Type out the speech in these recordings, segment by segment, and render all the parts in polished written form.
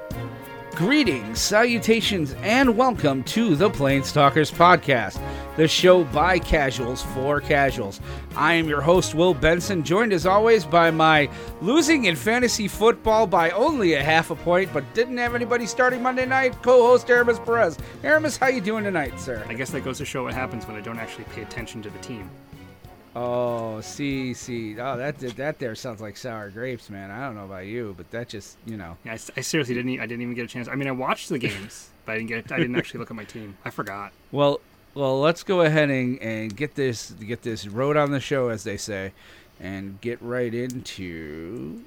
Greetings, salutations, and welcome to the Planestalkers Podcast, the show by casuals for casuals. I am your host, Will Benson, joined as always by my losing in fantasy football by only a half a point, but didn't have anybody starting Monday night, co-host Aramis Perez. Aramis, how you doing tonight, sir? I guess that goes to show what happens when I don't actually pay attention to the team. Oh, see. Oh, that there sounds like sour grapes, man. I don't know about you, but that just, Yeah, I seriously didn't even get a chance. I mean, I watched the games, but I didn't actually look at my team. I forgot. Well, let's go ahead and get this road on the show, as they say, and get right into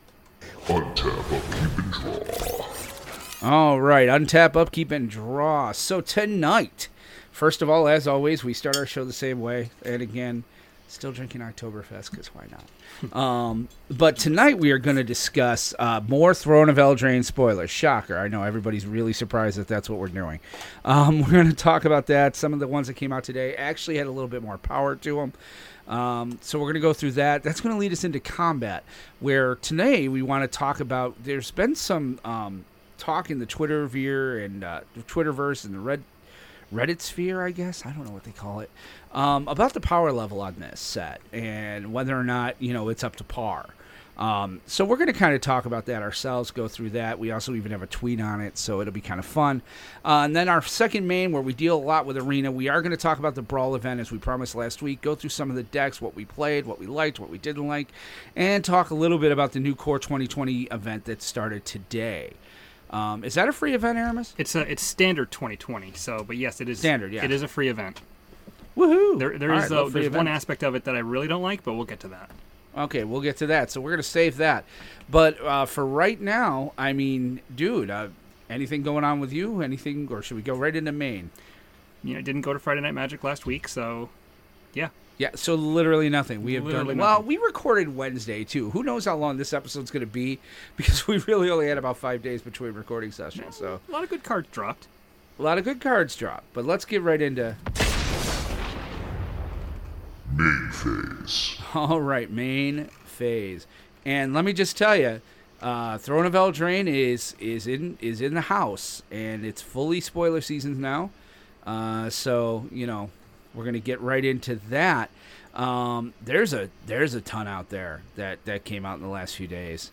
Untap, upkeep, and draw. All right, untap, upkeep, and draw. So tonight, first of all, as always, we start our show the same way, and again, still drinking Oktoberfest, because why not? But tonight we are going to discuss more Throne of Eldraine spoilers. Shocker. I know everybody's really surprised that that's what we're doing. We're going to talk about that. Some of the ones that came out today actually had a little bit more power to them. So we're going to go through that. That's going to lead us into combat, where today we want to talk about, there's been some talk in the Twitterverse and the Reddit sphere, I guess. I don't know what they call it. About the power level on this set and whether or not, it's up to par. So we're going to kind of talk about that ourselves, go through that. We also even have a tweet on it, so it'll be kind of fun. And then our second main, where we deal a lot with Arena, we are going to talk about the Brawl event, as we promised last week, go through some of the decks, what we played, what we liked, what we didn't like, and talk a little bit about the new Core 2020 event that started today. Is that a free event, Aramis? It's standard 2020. So, but yes, it is standard. Yeah, it is a free event. Woohoo! There's one aspect of it that I really don't like, but we'll get to that. Okay, we'll get to that. So we're gonna save that. But for right now, I mean, dude, anything going on with you? Anything, or should we go right into main? I didn't go to Friday Night Magic last week, so yeah. Yeah, so literally nothing. We have literally done. Nothing. Well, we recorded Wednesday too. Who knows how long this episode's going to be? Because we really only had about 5 days between recording sessions. So a lot of good cards dropped. A lot of good cards dropped. But let's get right into Main phase. All right, main phase. And let me just tell you, Throne of Eldraine is in the house, and it's fully spoiler seasons now. So we're gonna get right into that. There's a ton out there that came out in the last few days.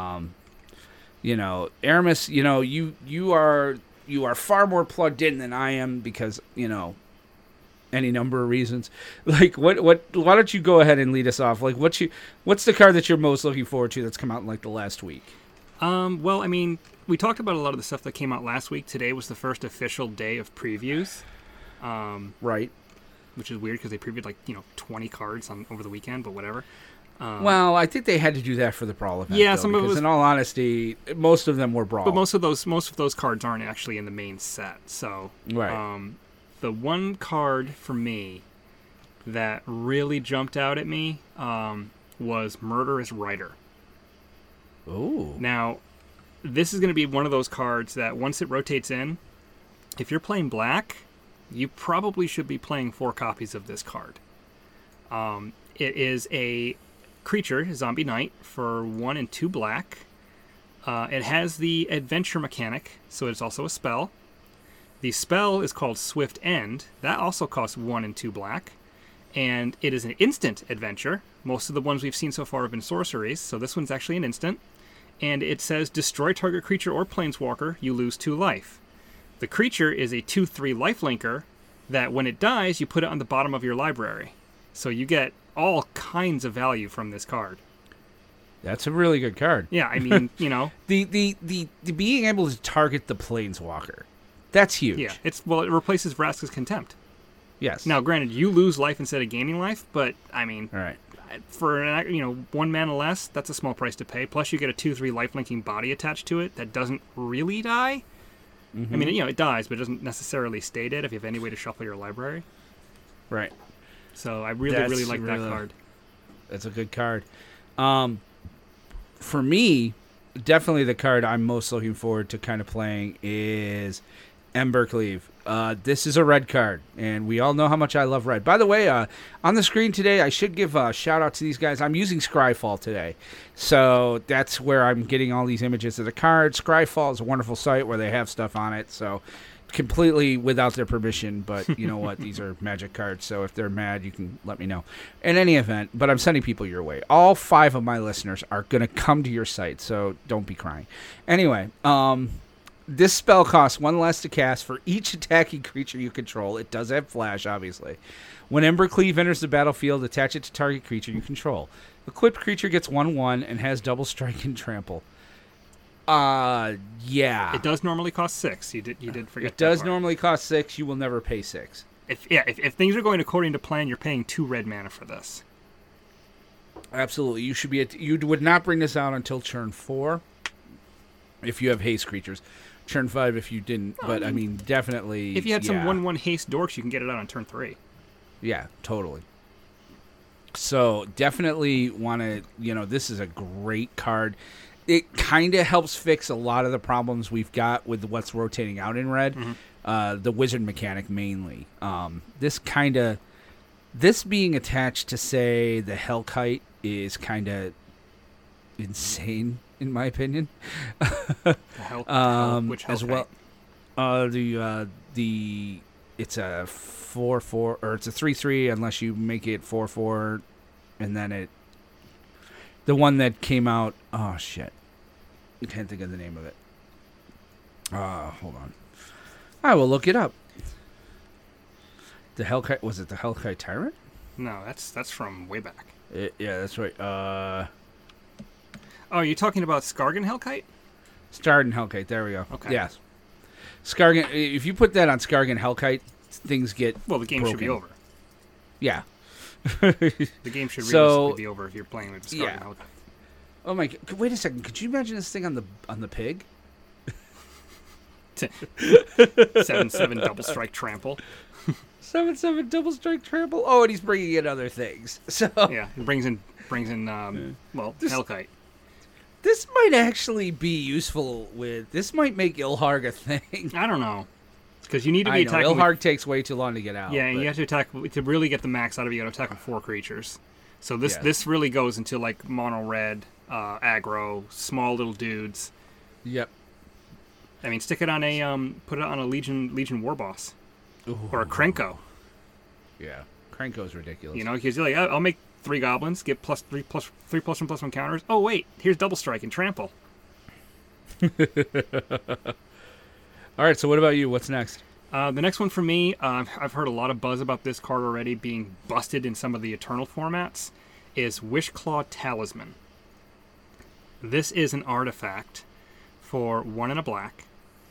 Aramis, you are far more plugged in than I am because any number of reasons. Like what why don't you go ahead and lead us off? Like what's the card that you're most looking forward to that's come out in like the last week? Well, I mean, we talked about a lot of the stuff that came out last week. Today was the first official day of previews. Right. Which is weird because they previewed 20 cards over the weekend, but whatever. Well, I think they had to do that for the Brawl event. Yeah, some of it was, in all honesty, most of them were Brawl. But most of those cards aren't actually in the main set. So, right. The one card for me that really jumped out at me was Murderous Rider. Ooh. Now, this is going to be one of those cards that once it rotates in, if you're playing black, you probably should be playing 4 copies of this card. It is a creature, Zombie Knight, for 1 and 2 black. It has the adventure mechanic, so it's also a spell. The spell is called Swift End. That also costs 1 and 2 black. And it is an instant adventure. Most of the ones we've seen so far have been sorceries, so this one's actually an instant. And it says, destroy target creature or planeswalker, you lose 2 life. The creature is a 2/3 lifelinker that when it dies, you put it on the bottom of your library. So you get all kinds of value from this card. That's a really good card. Yeah, I mean, The being able to target the planeswalker. That's huge. Yeah, it replaces Vraska's Contempt. Yes. Now, granted, you lose life instead of gaining life, but I mean, all right. For 1 mana less, that's a small price to pay. Plus, you get a 2/3 lifelinking body attached to it that doesn't really die. Mm-hmm. I mean, it dies, but it doesn't necessarily stay dead if you have any way to shuffle your library. Right. So I really like that card. That's a good card. For me, definitely the card I'm most looking forward to kind of playing is Embercleave. This is a red card, and we all know how much I love red. By the way, on the screen today, I should give a shout out to these guys. I'm using Scryfall today, so that's where I'm getting all these images of the cards. Scryfall is a wonderful site where they have stuff on it, so completely without their permission, but you know what? These are Magic cards, so if they're mad, you can let me know. In any event, but I'm sending people your way. All 5 of my listeners are going to come to your site, so don't be crying. Anyway, this spell costs 1 less to cast for each attacking creature you control. It does have flash, obviously. When Embercleave enters the battlefield, attach it to target creature you control. Equipped creature gets 1/1 and has double strike and trample. Yeah. It does normally cost 6. You did forget. It does that part. normally cost 6. You will never pay 6. If things are going according to plan, you're paying 2 red mana for this. Absolutely. You should be. You would not bring this out until turn 4 if you have haste creatures. Turn 5 if you didn't. But I mean, definitely. If you had some 1/1 haste dorks, you can get it out on turn 3. Yeah, totally. So definitely want to. This is a great card. It kind of helps fix a lot of the problems we've got with what's rotating out in red. Mm-hmm. The wizard mechanic mainly. This being attached to, say, the Hellkite is kind of insane, in my opinion. Which as well, it's a 4/4 or it's a 3/3 unless you make it 4/4, and then the one that came out. Oh shit, I can't think of the name of it. Hold on, I will look it up. The Hellkite, was it the Hellkite Tyrant? No, that's from way back. Yeah, that's right. Oh, you're talking about Skargan Hellkite? Skargan Hellkite, there we go. Okay. Yes. Skargan, if you put that on Skargan Hellkite, things get Well, the game broken. should be over. Yeah. The game should realistically be over if you're playing with Skargan Hellkite. Oh my god! Wait a second. Could you imagine this thing on the pig? 7/7 double strike trample. 7/7 double strike trample. Oh, and he's bringing in other things. So Yeah, it brings in Hellkite. this might actually be useful this might make Ilharg a thing. I don't know. Because you need to be I know, attacking. Ilharg takes way too long to get out. Yeah, and but you have to attack to really get the max out of it. You got to attack with 4 creatures. So this really goes into like mono red, aggro, small little dudes. Yep. I mean, stick it on put it on a Legion War Boss or a Krenko. Yeah, Krenko's ridiculous. Because you're like, I'll make 3 goblins, get +3/+1/+1 counters. Oh wait, here's double strike and trample. All right, so what about you? What's next? The next one for me, I've heard a lot of buzz about this card already being busted in some of the Eternal formats, is Wishclaw Talisman. This is an artifact for 1 and a black.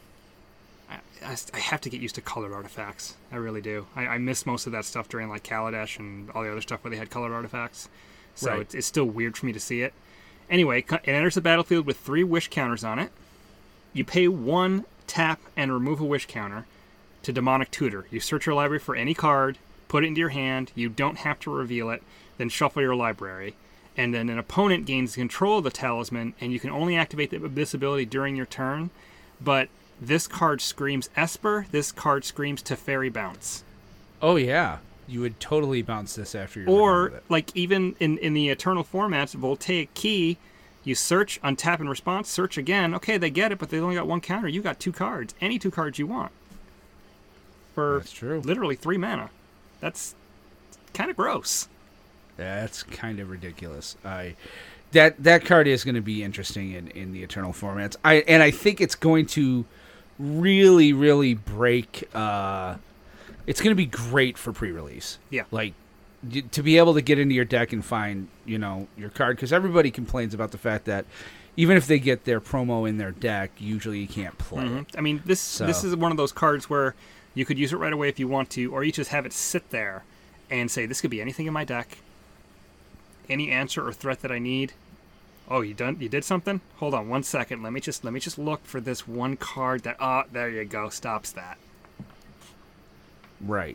I have to get used to colored artifacts. I really do. I miss most of that stuff during like Kaladesh and all the other stuff where they had colored artifacts. So Right. it's still weird for me to see it. Anyway, it enters the battlefield with 3 wish counters on it. You pay 1, tap, and remove a wish counter to Demonic Tutor. You search your library for any card, put it into your hand, you don't have to reveal it, then shuffle your library. And then an opponent gains control of the talisman, and you can only activate this ability during your turn. But this card screams Esper, this card screams Teferi Bounce. Oh yeah, you would totally bounce this after you're done Or, with it. like, even in the Eternal formats, Voltaic Key, you search, untap in response, search again. Okay, they get it, but they only got 1 counter. You got 2 cards. Any 2 cards you want. For That's true. literally 3 mana. That's kind of gross. That's kind of ridiculous. That card is going to be interesting in the Eternal formats. I think it's going to really, really break. It's going to be great for pre-release. Yeah. Like to be able to get into your deck and find your card, because everybody complains about the fact that even if they get their promo in their deck, usually you can't play it. I mean, this is one of those cards where you could use it right away if you want to, or you just have it sit there and say, this could be anything in my deck. Any answer or threat that I need. Oh, you did something? Hold on 1 second. Let me just look for this one card that there you go, stops that. Right.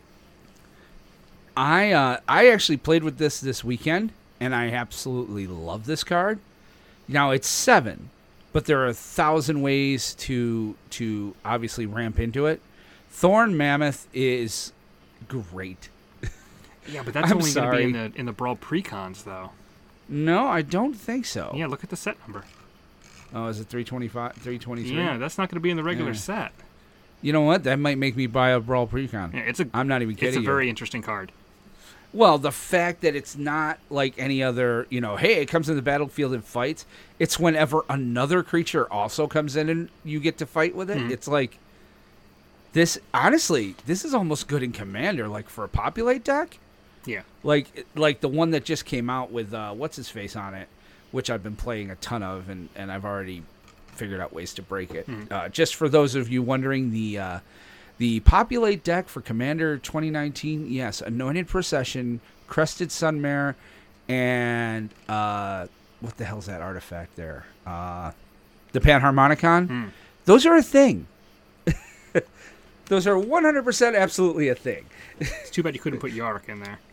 I actually played with this weekend, and I absolutely love this card. Now it's 7, but there are 1,000 ways to obviously ramp into it. Thorn Mammoth is great. Yeah, but that's I'm only going to be sorry. in the Brawl Precons, though. No, I don't think so. Yeah, look at the set number. Oh, is it 325, 323? Yeah, that's not going to be in the regular Yeah. set. You know what? That might make me buy a Brawl Precon. Yeah, I'm not even kidding It's a you. very interesting card. Well, the fact that it's not like any other, hey, it comes in the battlefield and fights. It's whenever another creature also comes in and you get to fight with it. Mhm. It's like this. Honestly, this is almost good in Commander, like for a populate deck. Yeah. Like the one that just came out with what's his face on it, which I've been playing a ton of, and I've already figured out ways to break it. Just for those of you wondering, the populate deck for Commander 2019, yes, Anointed Procession, Crested Sunmare, and what the hell's that artifact there? The Panharmonicon. Those are a thing. Those are 100% absolutely a thing. It's too bad you couldn't put Yark in there.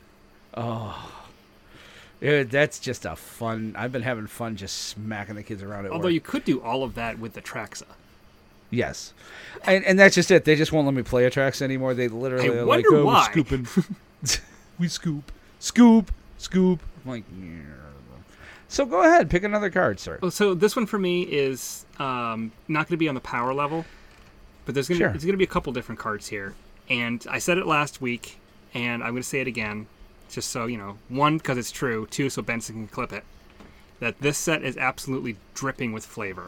That's just a fun. I've been having fun just smacking the kids around at Although work. you could do all of that with the Traxa. Yes, and that's just it. They just won't let me play Atrax anymore. They literally I are wonder like, why. we're scooping. We scoop. I'm like, yeah. So go ahead, pick another card, sir. Well, so this one for me is not going to be on the power level, but there's going to be a couple different cards here. And I said it last week, and I'm going to say it again, just so you know. One, because it's true. Two, so Benson can clip it. That this set is absolutely dripping with flavor.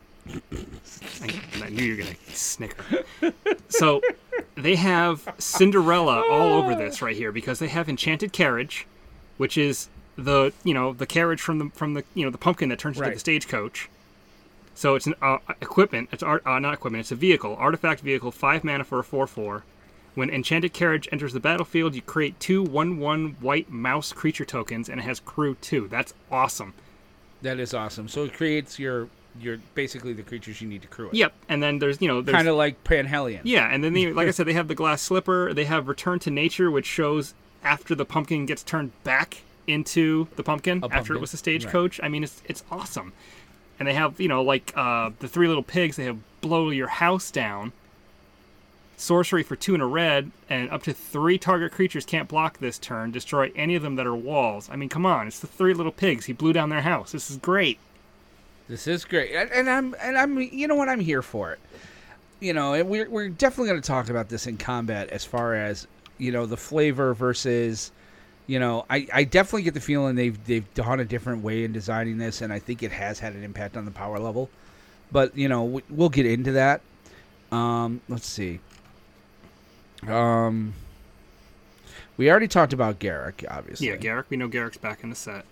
I knew you were going to snicker. So they have Cinderella all over this right here because they have Enchanted Carriage, which is the carriage from the the pumpkin that turns into Right. the stagecoach. So it's an equipment. It's not equipment. It's a vehicle, artifact vehicle, 5 mana for a 4/4. When Enchanted Carriage enters the battlefield, you create 2 1/1 white mouse creature tokens, and it has crew 2. That's awesome. That is awesome. So it creates your basically the creatures you need to crew it. Yep. And then there's Kind of like Panhellion. Yeah, and then like I said, they have the Glass Slipper. They have Return to Nature, which shows after the pumpkin gets turned back into the pumpkin after pumpkin, it was a stagecoach. I mean, it's awesome. And they have the 3 little pigs. They have Blow Your House Down. Sorcery for 2 and a red, and up to 3 target creatures can't block this turn. Destroy any of them that are walls. I mean, come on, it's the 3 little pigs. He blew down their house. This is great. This is great, and I'm you know what, I'm here for it. And we're definitely going to talk about this in combat as far as the flavor versus. I definitely get the feeling they've done a different way in designing this, and I think it has had an impact on the power level. But we'll get into that. Let's see. We already talked about Garruk, obviously. Yeah, Garruk. We know Garruk's back in this set.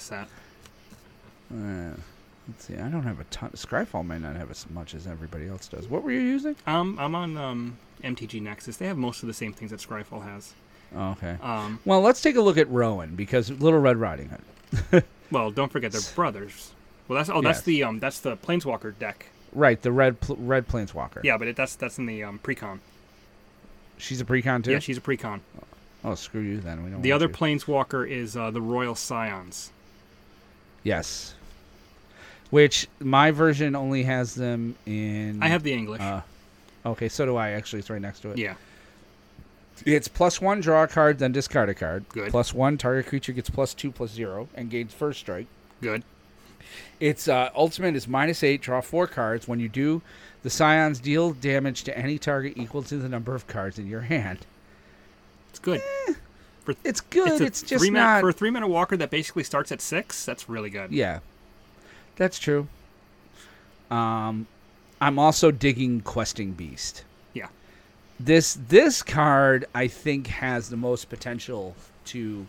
Let's see. I don't have a ton. Scryfall may not have as much as everybody else does. What were you using? I'm on MTG Nexus. They have most of the same things that Scryfall has. Oh, okay. Well, let's take a look at Rowan because Little Red Riding Hood. Well, don't forget they're brothers. Well, that's Yes. that's the Planeswalker deck. Right, the red Planeswalker. Yeah, but that's in the precon. She's a precon too. Yeah, she's a precon. Oh, screw you then. We don't. The want other you. Planeswalker is the Royal Scions. Yes. Which my version only has them in. I have the English. Okay, so do I. Actually, it's right next to it. Yeah. It's +1, draw a card, then discard a card. Good. +1, target creature gets +2/+0 and gains first strike. Good. Its ultimate is -8, draw 4 cards. When you do, the Scions deal damage to any target equal to the number of cards in your hand. It's good. It's good. It's just not for a 3-mana walker that basically starts at 6. That's really good. Yeah, that's true. I'm also digging Questing Beast. Yeah. This card I think has the most potential to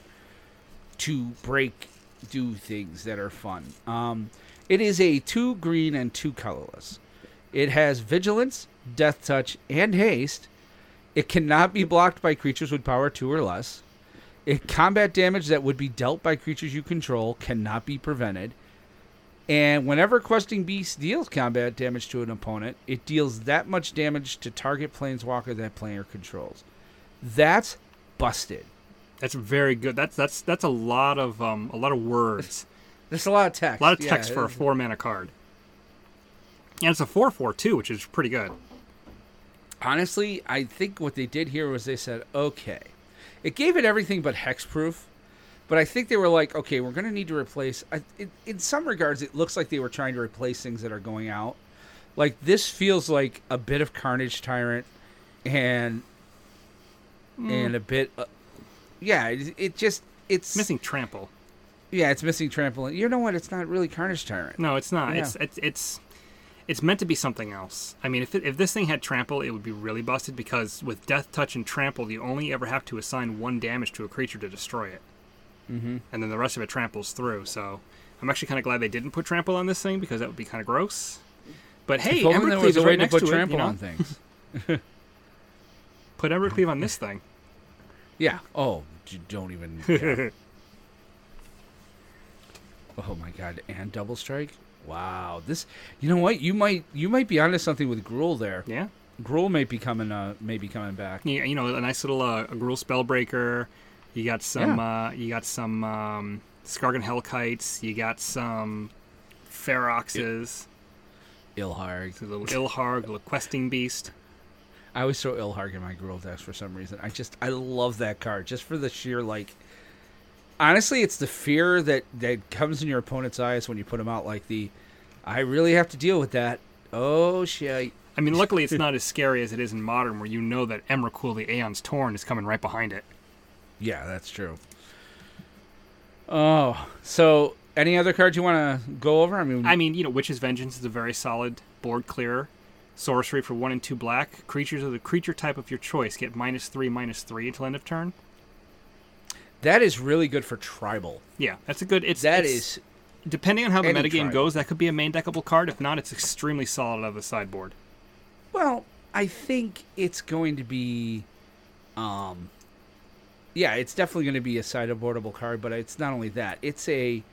do things that are fun. It is a 2 green and 2 colorless. It has Vigilance, Death Touch, and Haste. It cannot be blocked by creatures with power 2 or less. Combat damage that would be dealt by creatures you control cannot be prevented. And whenever Questing Beast deals combat damage to an opponent, it deals that much damage to target planeswalker that player controls. That's busted. That's very good. That's a lot of words. There's a lot of text. A lot of text for a 4-mana card. And it's a 4/4 too, which is pretty good. Honestly, I think what they did here was they said, okay, it gave it everything but hexproof, but I think they were like, okay, we're going to need to replace. In some regards, it looks like they were trying to replace things that are going out. Like this feels like a bit of Carnage Tyrant, and a bit, it's missing Trample. Yeah, it's missing Trample. You know what? It's not really Carnage Tyrant. No, it's not. Yeah. It's meant to be something else. I mean, if this thing had Trample, it would be really busted because with Death Touch and Trample, you only ever have to assign 1 damage to a creature to destroy it. Mm-hmm. And then the rest of it tramples through. So I'm actually kind of glad they didn't put Trample on this thing because that would be kind of gross. But hey, if only there was a way to put Trample on things. Put Embercleave on this thing. Yeah. Oh, don't even. Yeah. Oh my God! And Double Strike. Wow. This. You know what? You might be onto something with Gruul there. Yeah. Gruul may be coming back. Yeah, you know, a nice little Gruul Spellbreaker. You got some. Skargan Hellkites. You got some Feroxes. Ilharg. A little Ilharg, a little Questing Beast. I always throw Ilharg in my Gruul decks for some reason. I love that card just for the sheer honestly, it's the fear that comes in your opponent's eyes when you put them out. I really have to deal with that. Oh shit! I mean, luckily it's not as scary as it is in Modern, where you know that Emrakul, the Aeon's Torn, is coming right behind it. Yeah, that's true. Oh, so any other cards you want to go over? I mean, you know, Witch's Vengeance is a very solid board clearer. Sorcery for 1 and 2 black. Creatures of the creature type of your choice get -3/-3 until end of turn. That is really good for tribal. Yeah, that's a good. It's depending on how the metagame goes, that could be a main deckable card. If not, it's extremely solid out of the sideboard. Well, I think it's going to be, it's definitely going to be a sideboardable card. But it's not only that; it's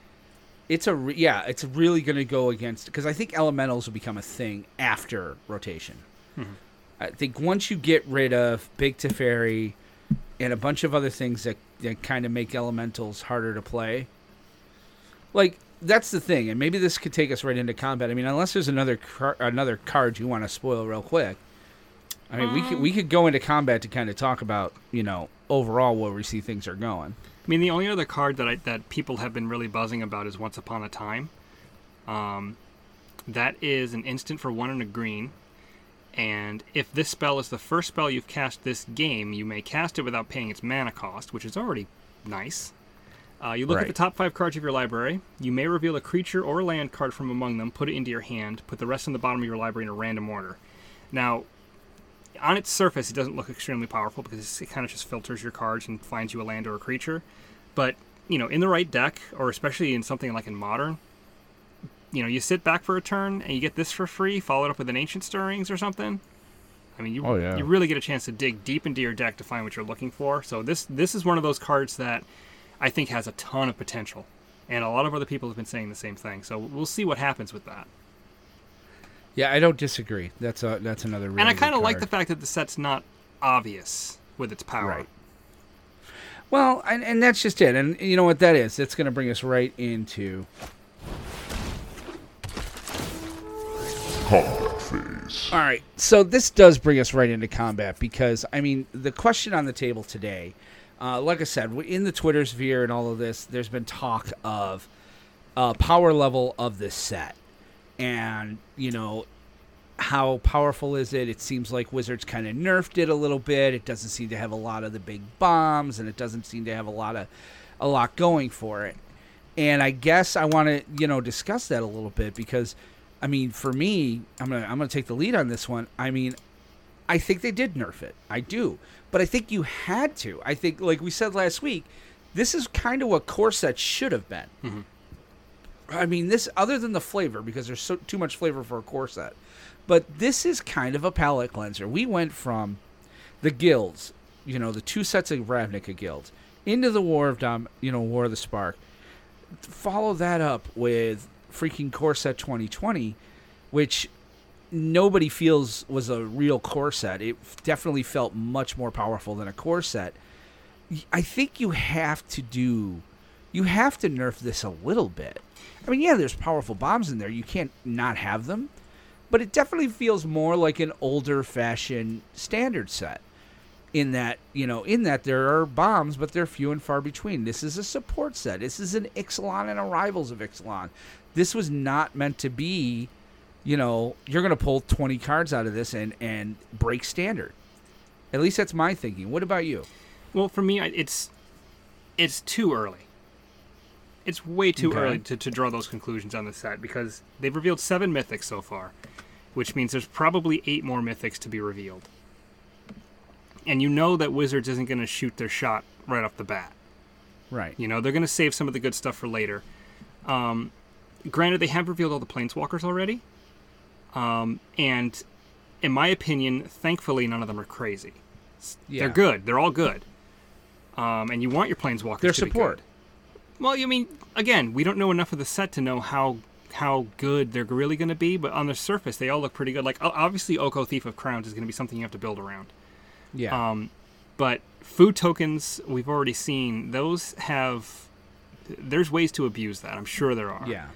really going to go against, because I think elementals will become a thing after rotation. Mm-hmm. I think once you get rid of Big Teferi and a bunch of other things that kind of make elementals harder to play, that's the thing. And maybe this could take us right into combat. I mean, unless there's another card you want to spoil real quick. I mean, we could go into combat to kind of talk about, overall where we see things are going. I mean, the only other card that people have been really buzzing about is Once Upon a Time. That is an instant for 1 and a green. And if this spell is the first spell you've cast this game, you may cast it without paying its mana cost, which is already nice. You look at the top 5 cards of your library. You may reveal a creature or a land card from among them, put it into your hand, put the rest in the bottom of your library in a random order. Now, on its surface, it doesn't look extremely powerful because it kind of just filters your cards and finds you a land or a creature. But, in the right deck, or especially in something like in Modern, you sit back for a turn and you get this for free, followed up with an Ancient Stirrings or something. I mean, you really get a chance to dig deep into your deck to find what you're looking for. So this is one of those cards that I think has a ton of potential. And a lot of other people have been saying the same thing. So we'll see what happens with that. Yeah, I don't disagree. That's another really And I kind of good like card. the fact that the set's not obvious with its power. Right. Well, and that's just it. And you know what that is? It's going to bring us right into Combat phase. All right, so this does bring us right into combat because, I mean, the question on the table today, like I said, in the Twitter sphere and all of this, there's been talk of power level of this set. And, how powerful is it? It seems like Wizards kind of nerfed it a little bit. It doesn't seem to have a lot of the big bombs, and it doesn't seem to have a lot going for it. And I guess I want to, discuss that a little bit because, I mean, for me, I'm gonna take the lead on this one. I mean, I think they did nerf it. I do. But I think you had to. I think, like we said last week, this is kind of what core set should have been. Mm-hmm. I mean, this, other than the flavor, because there's too much flavor for a core set, but this is kind of a palate cleanser. We went from the guilds, the 2 sets of Ravnica guilds, into the War of War of the Spark. Follow that up with freaking core set 2020, which nobody feels was a real core set. It definitely felt much more powerful than a core set. I think you have to nerf this a little bit. I mean, yeah, there's powerful bombs in there. You can't not have them. but it definitely feels more like an older fashioned standard set. In that there are bombs, but they're few and far between. This is a support set. This is an Ixalan and a Rivals of Ixalan. This was not meant to be, you're going to pull 20 cards out of this and break standard. At least that's my thinking. What about you? Well, for me, it's too early. It's way too early to draw those conclusions on the set because they've revealed 7 mythics so far, which means there's probably 8 more mythics to be revealed. And you know that Wizards isn't going to shoot their shot right off the bat. Right. They're going to save some of the good stuff for later. Granted, they have revealed all the Planeswalkers already. And in my opinion, thankfully, none of them are crazy. Yeah. They're good. They're all good. And you want your Planeswalkers Their to support. be good. Well, again, we don't know enough of the set to know how good they're really going to be, but on the surface, they all look pretty good. Like, obviously, Oko Thief of Crowns is going to be something you have to build around. Yeah. But food tokens, we've already seen, those there's ways to abuse that. I'm sure there are. Yeah.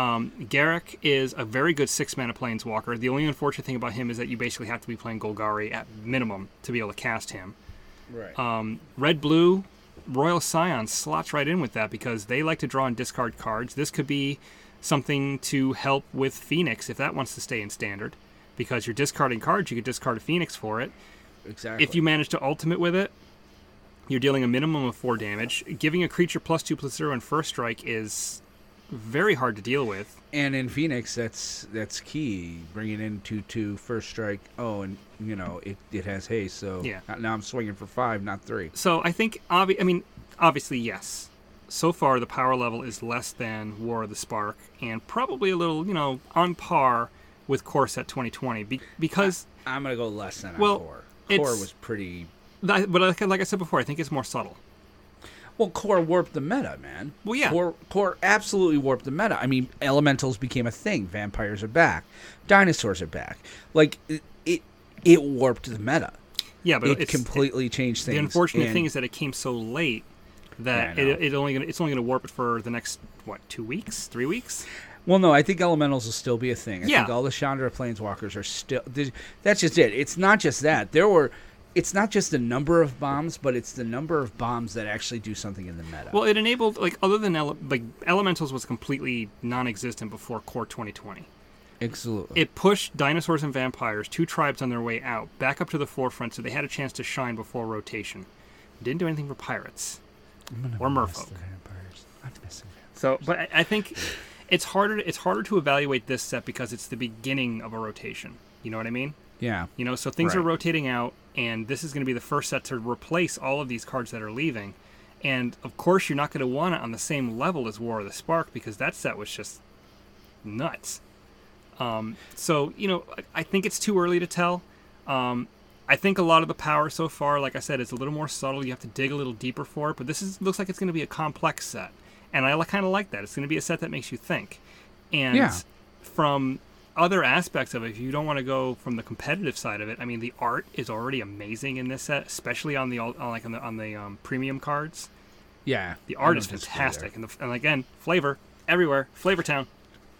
Garruk is a very good 6-mana Planeswalker. The only unfortunate thing about him is that you basically have to be playing Golgari at minimum to be able to cast him. Right. Red-Blue, Royal Scion slots right in with that because they like to draw and discard cards. This could be something to help with Phoenix if that wants to stay in Standard. Because you're discarding cards, you could discard a Phoenix for it. Exactly. If you manage to ultimate with it, you're dealing a minimum of 4 damage. Giving a creature +2/+0 and first strike is very hard to deal with. And in Phoenix, that's key. Bringing in 2/2 first strike. Oh, and it has haste. So Yeah. now I'm swinging for 5, not 3. So I think, obviously, yes. So far, the power level is less than War of the Spark, and probably a little, on par with Core Set 2020. Because I'm gonna go less than Well, Core. it's- Core was pretty. but like I said before, I think it's more subtle. Well, Core warped the meta, man. Well, yeah. Core absolutely warped the meta. I mean, elementals became a thing. Vampires are back. Dinosaurs are back. Like it warped the meta. Yeah, but It completely changed things. The unfortunate and- thing is that it came so late that Yeah, I know. it's only gonna warp it for the next 2 weeks, 3 weeks. Well, no, I think elementals will still be a thing. I Yeah. think all the Chandra Planeswalkers are still. That's just it. It's not just that. It's not just the number of bombs, but it's the number of bombs that actually do something in the meta. Well, it enabled other than Elementals was completely non-existent before Core 2020. Absolutely. It pushed Dinosaurs and Vampires, 2 tribes on their way out, back up to the forefront, so they had a chance to shine before rotation. Didn't do anything for Pirates or Merfolk. So, but I think it's harder to evaluate this set because it's the beginning of a rotation. You know what I mean? Yeah. So things are Right. rotating out, and this is going to be the first set to replace all of these cards that are leaving. And of course, you're not going to want it on the same level as War of the Spark because that set was just nuts. So I think it's too early to tell. I think a lot of the power so far, like I said, is a little more subtle. You have to dig a little deeper for it. But looks like it's going to be a complex set, and I kind of like that. It's going to be a set that makes you think. And Yeah. from other aspects of it, if you don't want to go from the competitive side of it, I mean, the art is already amazing in this set, especially on the premium cards. Yeah. The I art don't is disagree fantastic, and again, flavor everywhere, Flavor Town.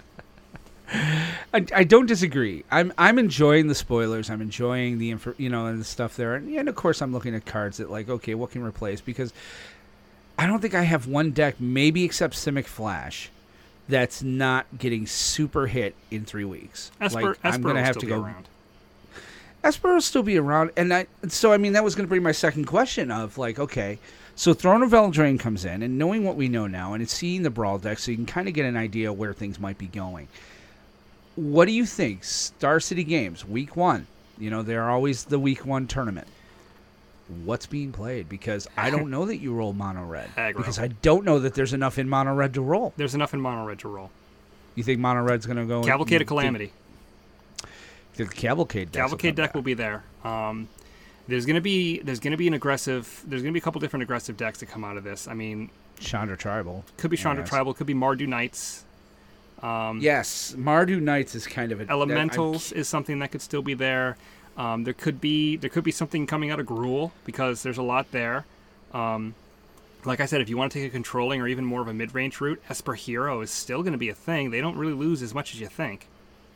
I don't disagree. I'm enjoying the spoilers. I'm enjoying the and the stuff there. And of course, I'm looking at cards that okay, what can replace? Because I don't think I have one deck, maybe except Simic Flash, that's not getting super hit in 3 weeks. Esper I'm gonna will have still to be go. around. Esper will still be around, and that was going to bring my second question of okay, so Throne of Eldraine comes in, and knowing what we know now, and it's seeing the Brawl deck, so you can kind of get an idea where things might be going. What do you think? Star City Games, week 1. They're always the week 1 tournament. What's being played? Because I don't know that you roll mono red. Aggro. Because I don't know that there's enough in mono red to roll. There's enough in mono red to roll. You think mono red's going to go? Cavalcade of Calamity. The Cavalcade Deck will be there. There's gonna be a couple different aggressive decks that come out of this. I mean, Chandra Tribal. could be Chandra Yes. Tribal, could be Mardu Knights. Yes, Mardu Knights is kind of Elementals is something that could still be there. There could be something coming out of Gruul because there's a lot there. Like I said, if you want to take a controlling or even more of a mid-range route, Esper Hero is still going to be a thing. They don't really lose as much as you think.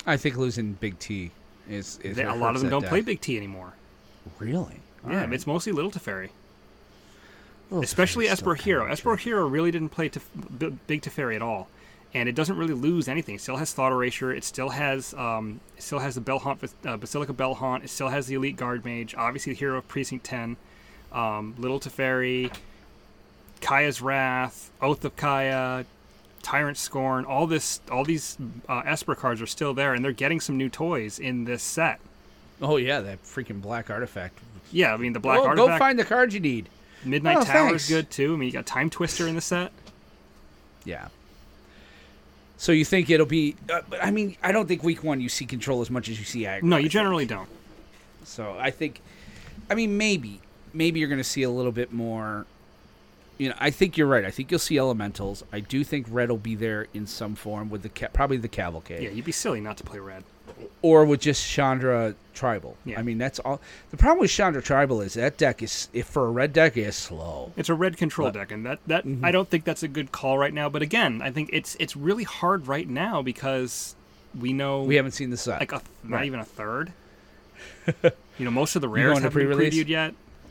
I think losing Big T is A lot of them don't play Big T anymore. Really? Yeah, it's mostly Little Teferi. Especially Esper Hero. Esper Hero really didn't play Big Teferi at all, and it doesn't really lose anything. It still has Thought Erasure. It still has the Basilica Bellhaunt. It still has the Elite Guard Mage. Obviously, the Hero of Precinct 10. Little Teferi, Kaya's Wrath, Oath of Kaya, Tyrant Scorn. All these Esper cards are still there, and they're getting some new toys in this set. Oh yeah, that freaking black artifact. Yeah, I mean the black artifact. Go find the cards you need. Midnight Tower is good too. I mean, you got Time Twister in the set. Yeah. So you think it'll be? I mean, I don't think week 1 you see control as much as you see aggro. No, you generally don't. So I think, I mean, maybe you're going to see a little bit more. You know, I think you're right. I think you'll see elementals. I do think red will be there in some form with probably the cavalcade. Yeah, you'd be silly not to play red. Or with just Chandra Tribal. Yeah. I mean, that's all. The problem with Chandra Tribal is that deck is, if for a red deck, is slow. It's a red control deck, and that I don't think that's a good call right now. But again, I think it's really hard right now because we know we haven't seen the set, like not even a third. Most of the rares haven't been previewed yet.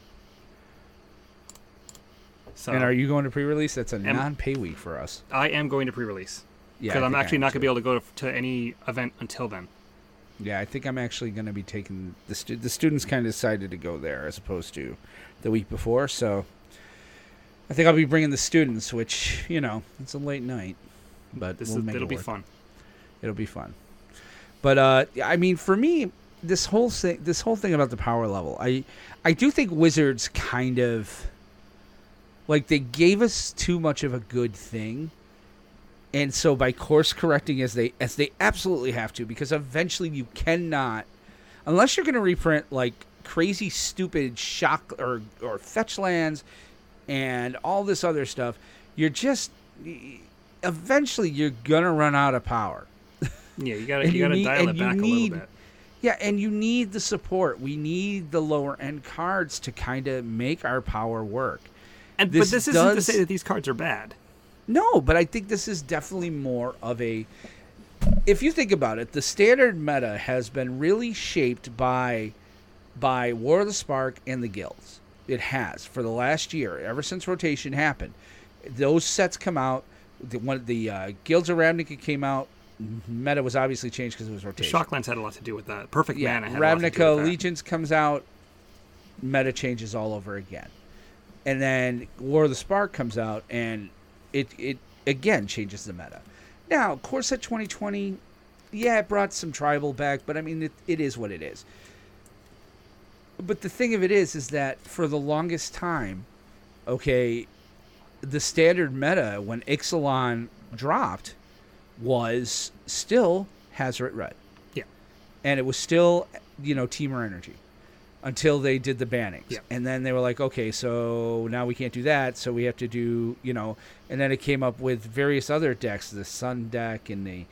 So, and are you going to pre-release? That's a non-pay week for us. I am going to pre-release because I'm actually not going to be able to go to any event until then. Yeah, I think I'm actually going to be taking the students kind of decided to go there as opposed to the week before. So I think I'll be bringing the students, which it's a late night, but it'll be fun. It'll be fun. But I mean, for me, this whole thing about the power level, I do think Wizards kind of like they gave us too much of a good thing. And so by course correcting as they absolutely have to, because eventually you cannot, unless you're going to reprint like crazy stupid shock or fetch lands and all this other stuff, eventually you're going to run out of power. Yeah, you got to dial it back a little bit. Yeah, and you need the support. We need the lower end cards to kind of make our power work. But this isn't to say that these cards are bad. No, but I think this is definitely more of a... If you think about it, the standard meta has been really shaped by War of the Spark and the guilds. It has, for the last year, ever since rotation happened. Those sets come out. The Guilds of Ravnica came out. Meta was obviously changed because it was rotation. Shocklands had a lot to do with that. Perfect Mana had a lot to do with that. Ravnica Legions comes out. Meta changes all over again. And then War of the Spark comes out, and it again changes the meta. Now, Core Set 2020, yeah, it brought some tribal back, but I mean, it is what it is. But the thing of it is that for the longest time, okay, the standard meta when Ixalan dropped was still Hazoret Red. Yeah. And it was still, Temur Energy. Until they did the bannings. Yeah. And then they were like, okay, so now we can't do that, so we have to do, and then it came up with various other decks, the Sun deck and the,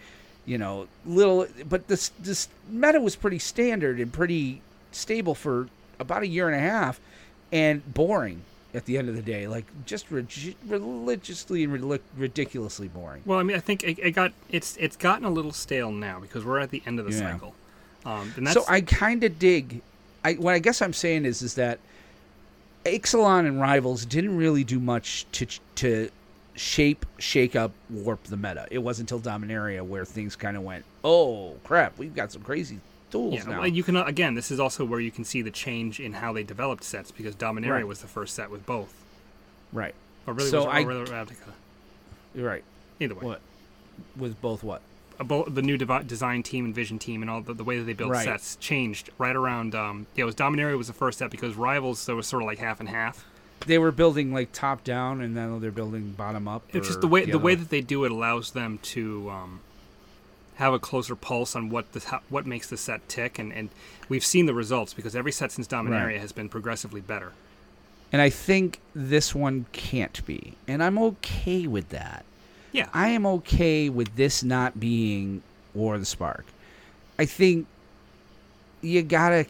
but this meta was pretty standard and pretty stable for about a year and a half and boring at the end of the day, like just religiously and ridiculously boring. Well, I mean, I think it's gotten a little stale now because we're at the end of the cycle. So I kind of dig... what I guess I'm saying is that Ixalan and Rivals didn't really do much to shake up, warp the meta. It wasn't until Dominaria where things kind of went, oh, crap, we've got some crazy tools now. Well, you can, again, this is also where you can see the change in how they developed sets because Dominaria was the first set with both. Right. Or really, Ravnica. You're right. Either way. What? With both what? The new design team and vision team and all the way that they built sets changed right around. It was Dominaria was the first set because Rivals there was sort of like half and half. They were building like top down and then they're building bottom up. It's just the way that they do it allows them to have a closer pulse on what makes the set tick, and we've seen the results because every set since Dominaria has been progressively better. And I think this one can't be, and I'm okay with that. Yeah. I am okay with this not being War of the Spark. I think you gotta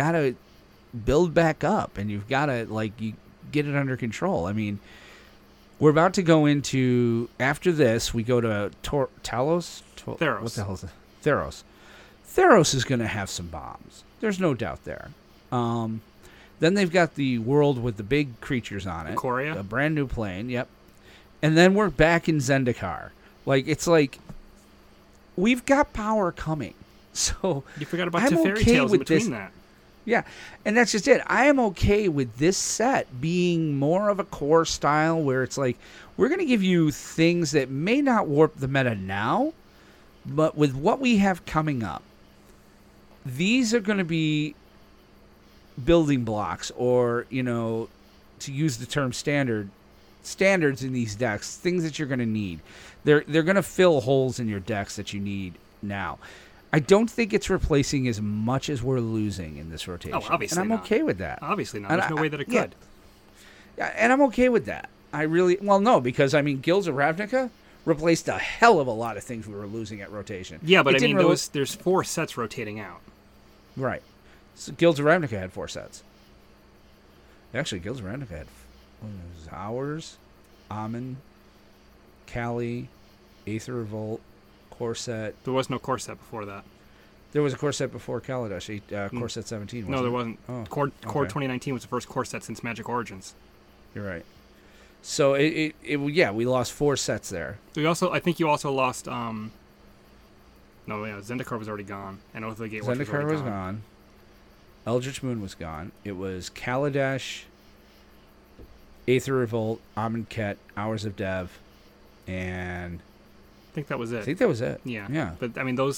build back up, and you've gotta you get it under control. I mean, We're about to go into, after this, we go to Talos? Theros. What the hell is it? Theros. Theros is going to have some bombs. There's no doubt there. Then they've got the world with the big creatures on it. Ikoria? A brand new plane, yep. And then we're back in Zendikar. It's like, we've got power coming. So You forgot about I'm Teferi okay Tales in with between this. that. Yeah, and that's just it. I am okay with this set being more of a core style where it's like, we're going to give you things that may not warp the meta now, but with what we have coming up, these are going to be building blocks, or, to use the term standards in these decks, things that you're going to need. They're going to fill holes in your decks that you need now. I don't think it's replacing as much as we're losing in this rotation. Oh, obviously and I'm not. okay with that. Obviously not. And There's no way that it yeah. could. Yeah, and I'm okay with that. No, because, Guilds of Ravnica replaced a hell of a lot of things we were losing at rotation. Yeah, but It didn't there's 4 sets rotating out. Right. So Guilds of Ravnica had 4 sets. Actually, Guilds of Ravnica had Ours, Amun, Kali, Aether Revolt, Core Set. There was no core set before that. There was a core set before Kaladesh, Core Set 17. No, there wasn't. Oh, Core okay. 2019 was the first core set since Magic Origins. You're right. So we lost 4 sets there. I think you also lost. Zendikar was already gone, and Oath of the Gatewatch Zendikar was was gone. Eldritch Moon was gone. It was Kaladesh, Aether Revolt, Amonkhet, Hours of Dev, and I think that was I it. think that was it. Yeah. Yeah. But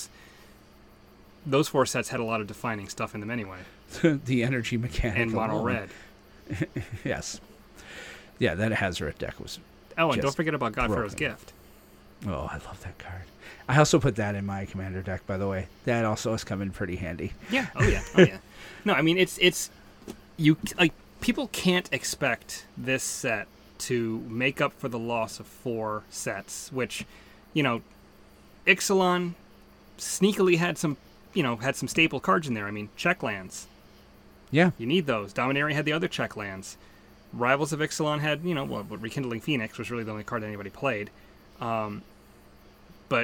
those 4 sets had a lot of defining stuff in them anyway. The energy mechanic And mono alone. red. Yes. Yeah, that Hazoret deck was. Oh, and don't Just forget about God Pharaoh's broken. Gift. Oh, I love that card. I also put that in my commander deck, by the way. That also has come in pretty handy. Yeah. Oh yeah. Oh yeah. No, it's you like people can't expect this set to make up for the loss of 4 sets, which, Ixalan sneakily had some staple cards in there. Check lands. Yeah. You need those. Dominaria had the other check lands. Rivals of Ixalan had, Rekindling Phoenix was really the only card anybody played. But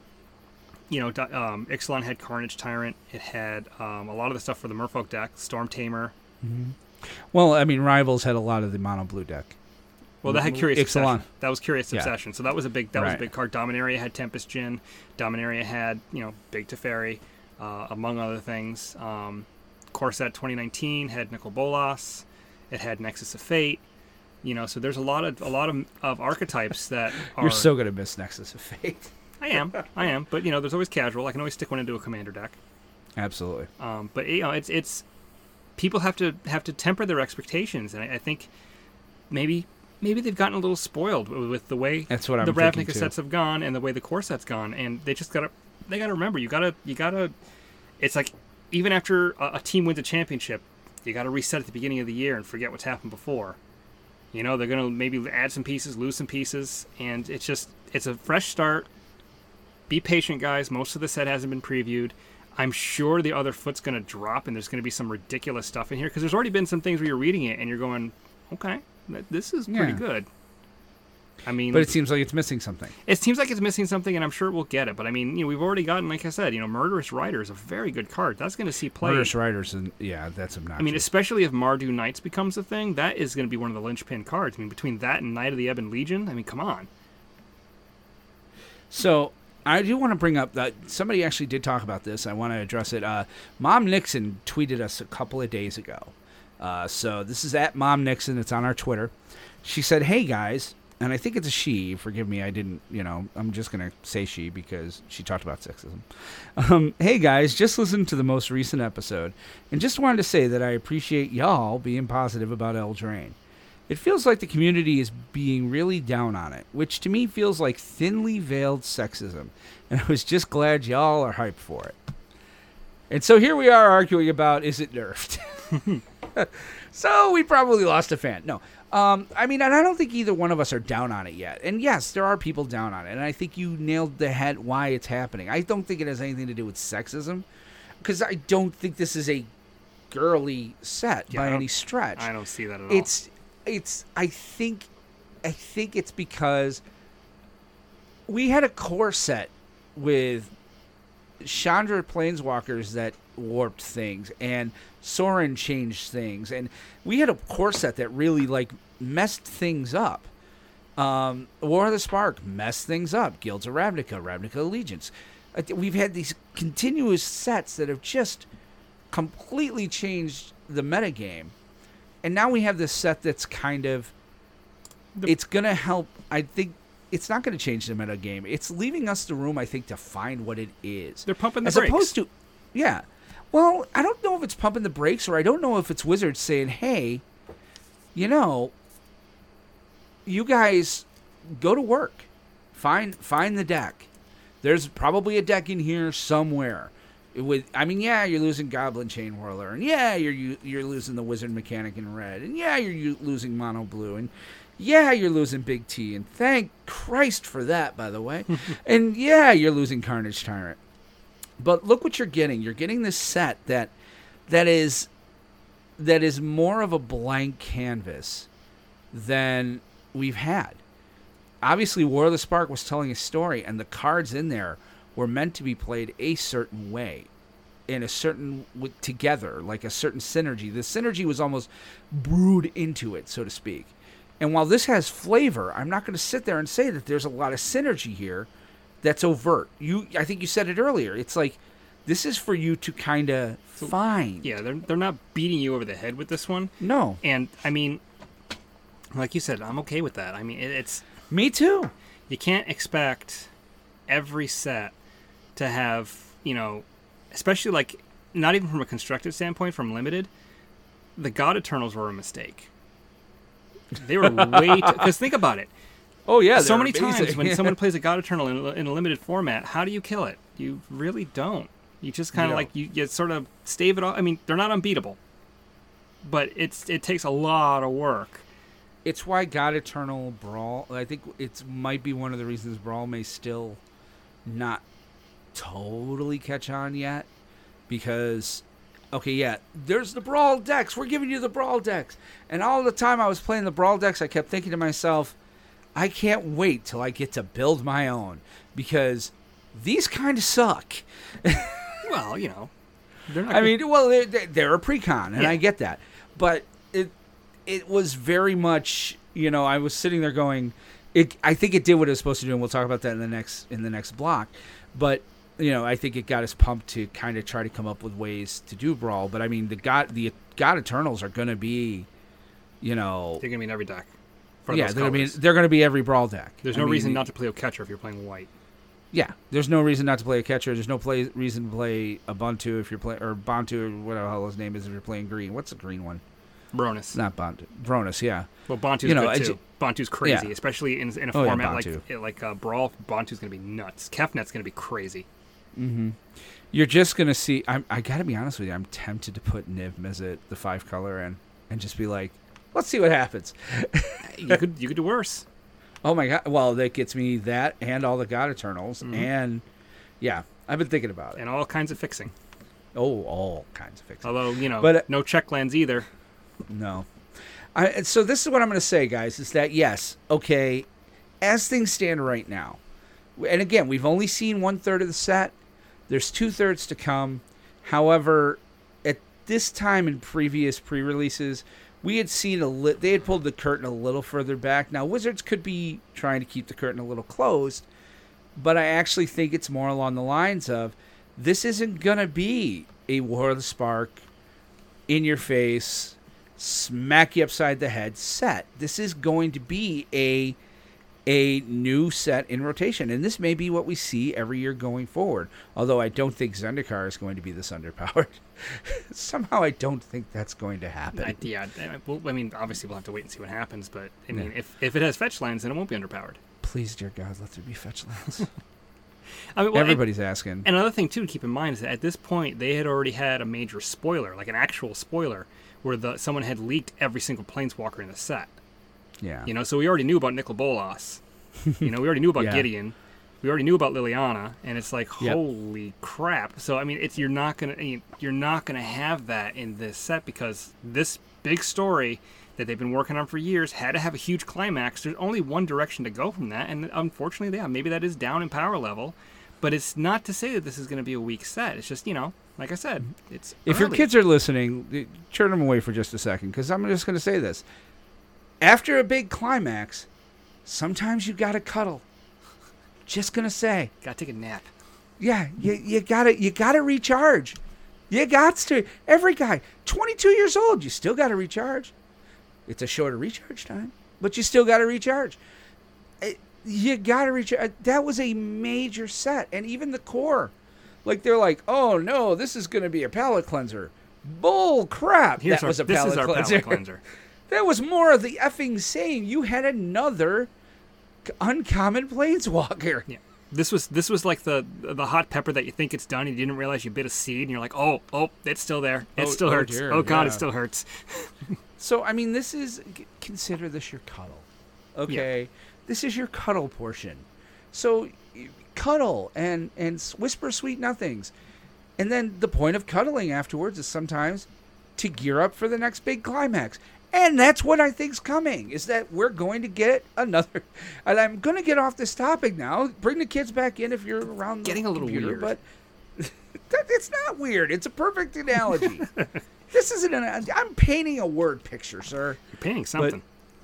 Ixalan had Carnage Tyrant. It had a lot of the stuff for the Merfolk deck, Storm Tamer. Mm-hmm. Well, Rivals had a lot of the mono blue deck. Well, that had Curious Ixalan. Obsession. That was Curious Yeah. Obsession. So that was a big card. Dominaria had Tempest Djinn. Dominaria had Big Teferi, among other things. Core Set 2019 had Nicol Bolas. It had Nexus of Fate. So there's a lot of archetypes that are. You're so gonna miss Nexus of Fate. I am. But there's always casual. I can always stick one into a commander deck. Absolutely. But it's people have to temper their expectations, and I think maybe they've gotten a little spoiled with the way That's what I'm the thinking, Ravnica too. sets have gone and the way the core set's gone, and they gotta remember you gotta. It's like even after a team wins a championship, you gotta reset at the beginning of the year and forget what's happened before. They're gonna maybe add some pieces, lose some pieces, and it's a fresh start. Be patient, guys. Most of the set hasn't been previewed. I'm sure the other foot's going to drop, and there's going to be some ridiculous stuff in here, because there's already been some things where you're reading it, and you're going, okay, this is pretty Yeah. good. But it seems like it's missing something. It seems like it's missing something, and I'm sure we'll get it. But, we've already gotten, like I said, Murderous Rider is a very good card. That's going to see play. Murderous Riders, and that's obnoxious. Especially if Mardu Knights becomes a thing, that is going to be one of the linchpin cards. Between that and Knight of the Ebon Legion, come on. So I do want to bring up that somebody actually did talk about this. I want to address it. Mom Nixon tweeted us a couple of days ago. So this is at Mom Nixon. It's on our Twitter. She said, "Hey guys," and I think it's a she. Forgive me, I didn't. I'm just gonna say she because she talked about sexism. Hey guys, just listened to the most recent episode and just wanted to say that I appreciate y'all being positive about Eldraine. It feels like the community is being really down on it, which to me feels like thinly veiled sexism, and I was just glad y'all are hyped for it. And so here we are arguing about, is it nerfed? So we probably lost a fan. No. And I don't think either one of us are down on it yet. And yes, there are people down on it, and I think you nailed the head why it's happening. I don't think it has anything to do with sexism, because I don't think this is a girly set by any stretch. I don't see that at all. I think think it's because we had a core set with Chandra Planeswalkers that warped things, and Sorin changed things, and we had a core set that really like messed things up. War of the Spark messed things up. Guilds of Ravnica, Ravnica Allegiance. We've had these continuous sets that have just completely changed the metagame. And now we have this set that's kind of... It's going to help... I think it's not going to change the metagame. It's leaving us the room, I think, to find what it is. They're pumping the As brakes. opposed to... Yeah. Well, I don't know if it's pumping the brakes, or I don't know if it's Wizards saying, hey, you know, you guys go to work. Find the deck. There's probably a deck in here somewhere. You're losing Goblin Chain Whirler, and you're losing the Wizard Mechanic in red, and you're losing Mono Blue, and you're losing Big T, and thank Christ for that, by the way. And you're losing Carnage Tyrant. But look what you're getting. You're getting this set that is more of a blank canvas than we've had. Obviously, War of the Spark was telling a story, and the cards in there were meant to be played a certain way, in a certain together, like a certain synergy. The synergy was almost brewed into it, so to speak. And while this has flavor, I'm not going to sit there and say that there's a lot of synergy here that's overt. I think you said it earlier. It's like this is for you to kind of find. Yeah, they're not beating you over the head with this one. No. And I mean, like you said, I'm okay with that. I mean, it's me too. You can't expect every set to have, especially like not even from a constructed standpoint, from Limited, the God Eternals were a mistake. They were way because think about it. Oh yeah, so many times when someone plays a God Eternal in a limited format, how do you kill it? You really don't. You just kind of like you sort of stave it off. I mean, they're not unbeatable, but it takes a lot of work. It's why God Eternal Brawl. I think it might be one of the reasons Brawl may still not totally catch on yet, because there's the Brawl decks. We're giving you the Brawl decks, and all the time I was playing the Brawl decks, I kept thinking to myself, I can't wait till I get to build my own, because these kind of suck. Well, they're not. They're a pre-con, and I get that, but it was very much, I was sitting there going, I think it did what it was supposed to do, and we'll talk about that in the next block. But I think it got us pumped to kind of try to come up with ways to do Brawl. But I mean, the God Eternals are going to be, they're going to be in every deck. They're going to be every Brawl deck. There's no reason not to play a catcher if you're playing white. Yeah, there's no reason not to play a catcher. There's no reason to play a Bantu if you're playing, or Bantu, or whatever the hell his name is, if you're playing green. What's the green one? Bronus. Not Bantu. Bronus, yeah. Well, Bantu's good too. Bantu's crazy, especially in a format like Brawl. Bantu's going to be nuts. Kefnet's going to be crazy. Mm-hmm. You're just going to see... I got to be honest with you. I'm tempted to put Niv Mizzet, the 5-color, in, and just be like, let's see what happens. You could do worse. Oh my god! Well, that gets me that and all the God Eternals, and I've been thinking about it. And all kinds of fixing. Oh, all kinds of fixing. Although but no check lands either. No. So this is what I'm going to say, guys: is that yes, okay, as things stand right now, and again, we've only seen 1/3 of the set. There's 2/3 to come. However, at this time in previous pre-releases, we had seen they had pulled the curtain a little further back. Now, Wizards could be trying to keep the curtain a little closed, but I actually think it's more along the lines of this isn't going to be a War of the Spark, in your face, smack you upside the head set. This is going to be a new set in rotation, and this may be what we see every year going forward. Although I don't think Zendikar is going to be this underpowered. Somehow I don't think that's going to happen. Obviously we'll have to wait and see what happens, but I mean, if it has fetch lands, then it won't be underpowered. Please, dear God, let there be fetch lands. Everybody's asking. Another thing, too, to keep in mind is that at this point, they had already had a major spoiler, like an actual spoiler, where someone had leaked every single Planeswalker in the set. Yeah. So we already knew about Nicol Bolas. We already knew about Gideon. We already knew about Liliana, and it's like, holy crap. So I mean, you're not gonna have that in this set, because this big story that they've been working on for years had to have a huge climax. There's only one direction to go from that, and unfortunately, yeah, maybe that is down in power level. But it's not to say that this is going to be a weak set. It's just, like I said, it's If your early. kids are listening, turn them away for just a second, because I'm just going to say this. After a big climax, sometimes you got to cuddle. Just going to say. Gotta take a nap. Yeah, you gotta recharge. You got to. Every guy, 22 years old, you still got to recharge. It's a shorter recharge time, but you still got to recharge. You got to recharge. That was a major set, and even the core, like they're like, oh no, this is going to be a palate cleanser. Bull crap! This was a is palate our cleanser. palate cleanser. That was more of the effing same. You had another uncommon planeswalker. Yeah. This was like the hot pepper that you think it's done and you didn't realize you bit a seed and you're like, oh, it's still there. It still hurts. Dear, oh God, yeah. it still hurts. So, I mean, consider this your cuddle. Okay? Yeah. This is your cuddle portion. So, cuddle and whisper sweet nothings. And then the point of cuddling afterwards is sometimes to gear up for the next big climax. And that's what I think's coming, is that we're going to get another... And I'm going to get off this topic now. Bring the kids back in if you're around Getting a little computer, weird. But it's not weird. It's a perfect analogy. This isn't I'm painting a word picture, sir. You're painting something.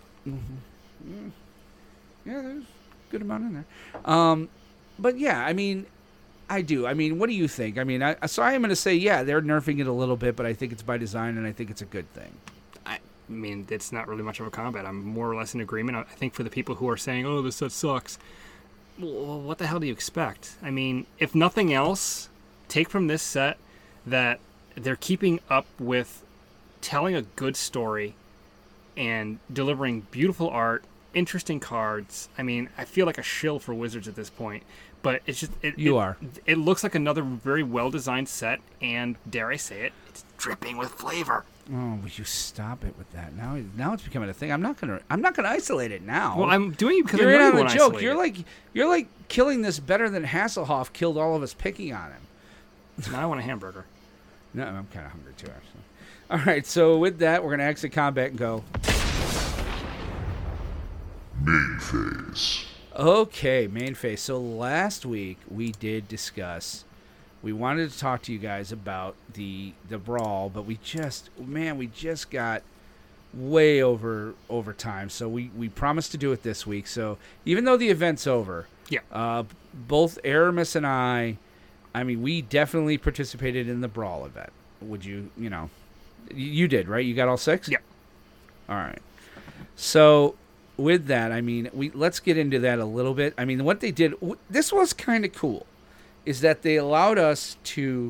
Yeah, there's a good amount in there. But yeah, I mean, I do. I mean, what do you think? I mean, I am going to say, yeah, they're nerfing it a little bit, but I think it's by design, and I think it's a good thing. I mean, it's not really much of a combat. I'm more or less in agreement. I think for the people who are saying, oh, this set sucks, well, what the hell do you expect? I mean, if nothing else, take from this set that they're keeping up with telling a good story and delivering beautiful art, interesting cards. I mean, I feel like a shill for Wizards at this point, but it's just... It looks like another very well-designed set, and, dare I say it, it's dripping with flavor. Oh, would you stop it with that? Now it's becoming a thing. I'm not gonna isolate it now. Well, I'm doing it because you're I know in you on the want to joke. isolate You're like killing this better than Hasselhoff killed all of us picking on him. Now I want a hamburger. No, I'm kind of hungry too, actually. All right, so with that, we're gonna exit combat and go. Main phase. Okay, main phase. So last week we did discuss. We wanted to talk to you guys about the brawl, but we just got way over time. So we promised to do it this week. So even though the event's over, both Aramis and I mean, we definitely participated in the brawl event. Would you you did, right? You got all 6? Yeah. All right. So with that, I mean, let's get into that a little bit. I mean, what they did, this was kind of cool, is that they allowed us to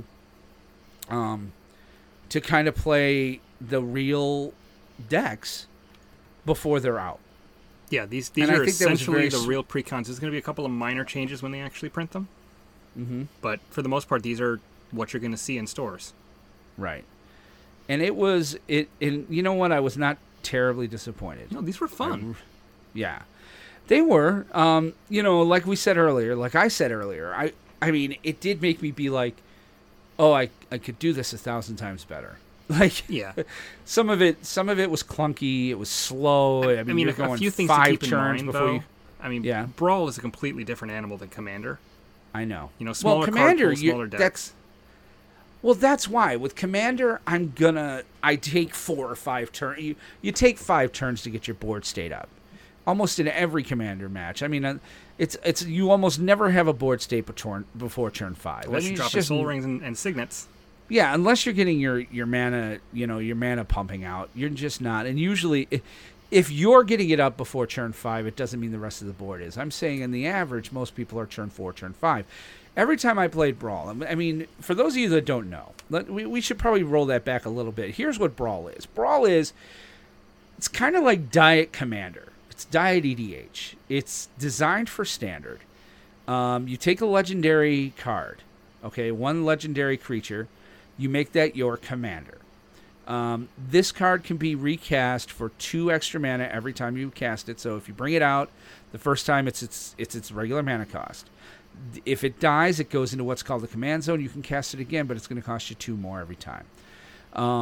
kind of play the real decks before they're out. Yeah, these are essentially the real precons. There's going to be a couple of minor changes when they actually print them. Mm-hmm. But for the most part, these are what you're going to see in stores. Right. And and you know what? I was not terribly disappointed. No, these were fun. Yeah. They were. Like we said earlier, like I said earlier, I mean, it did make me be like, oh, I could do this 1,000 times better. Like, yeah, some of it was clunky. It was slow. I mean, you're going a few things 5 to keep in turns mind, before though. you. I mean, yeah. Brawl is a completely different animal than Commander. I know. Smaller Commander, card pool, smaller decks. That's why with Commander, I take 4 or 5 turns. You take 5 turns to get your board state up. Almost in every Commander match. I mean, it's you almost never have a board state before turn 5. Unless you're dropping Soul Rings and Signets. Yeah, unless you're getting your mana, your mana pumping out, you're just not. And usually, if you're getting it up before turn 5, it doesn't mean the rest of the board is. I'm saying in the average, most people are turn 4, turn 5. Every time I played Brawl, I mean, for those of you that don't know, we should probably roll that back a little bit. Here's what Brawl is. It's kind of like Diet Commander. It's Diet EDH. It's designed for Standard. You take a legendary card, okay, 1 legendary creature. You make that your commander. This card can be recast for 2 extra mana every time you cast it. So if you bring it out, the first time it's its regular mana cost. If it dies, it goes into what's called the command zone. You can cast it again, but it's going to cost you 2 more every time.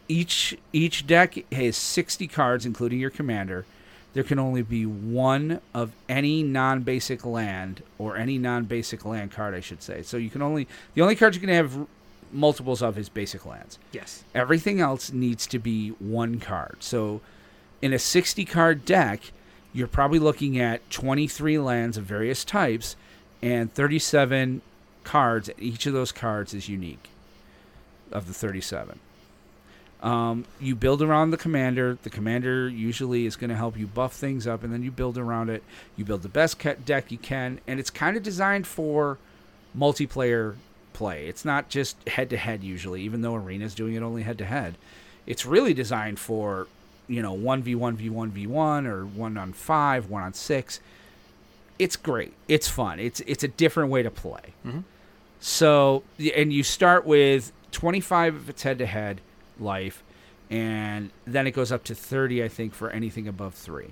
each deck has 60 cards, including your commander. There can only be one of any non-basic land, or any non-basic land card, I should say. So the only card you can have multiples of is basic lands. Yes. Everything else needs to be one card. So in a 60-card deck, you're probably looking at 23 lands of various types and 37 cards. Each of those cards is unique of the 37. You build around the commander. The commander usually is going to help you buff things up, and then you build around it. You build the best deck you can, and it's kind of designed for multiplayer play. It's not just head-to-head usually, even though Arena's doing it only head-to-head. It's really designed for, 1v1, v1, v1, or 1-on-5, 1-on-6. It's great. It's fun. It's a different way to play. Mm-hmm. So, and you start with 25 if it's head-to-head life, and then it goes up to 30, I think, for anything above 3.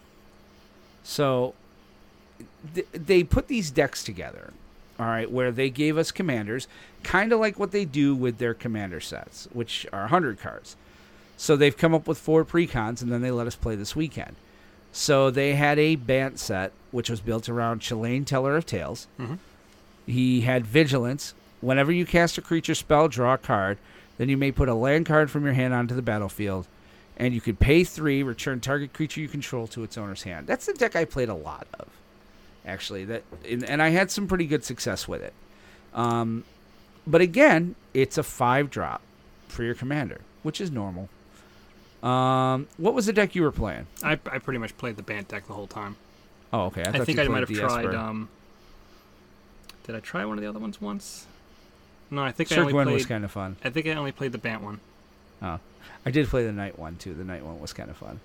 So they put these decks together, all right, where they gave us commanders, kind of like what they do with their commander sets, which are 100 cards. So they've come up with 4 precons, and then they let us play this weekend. So they had a Bant set, which was built around Chillane, Teller of Tales. Mm-hmm. He had Vigilance. Whenever you cast a creature spell, draw a card. Then you may put a land card from your hand onto the battlefield. And you could pay 3, return target creature you control to its owner's hand. That's the deck I played a lot of, actually. And I had some pretty good success with it. But again, it's a 5-drop for your commander, which is normal. What was the deck you were playing? I pretty much played the Bant deck the whole time. Oh, okay. I think I might have tried. Esper. Did I try one of the other ones once? No, I think Sir I only Gwyn played. was kind of fun. I think I only played the Bant one. Oh, I did play the night one too. The night one was kind of fun.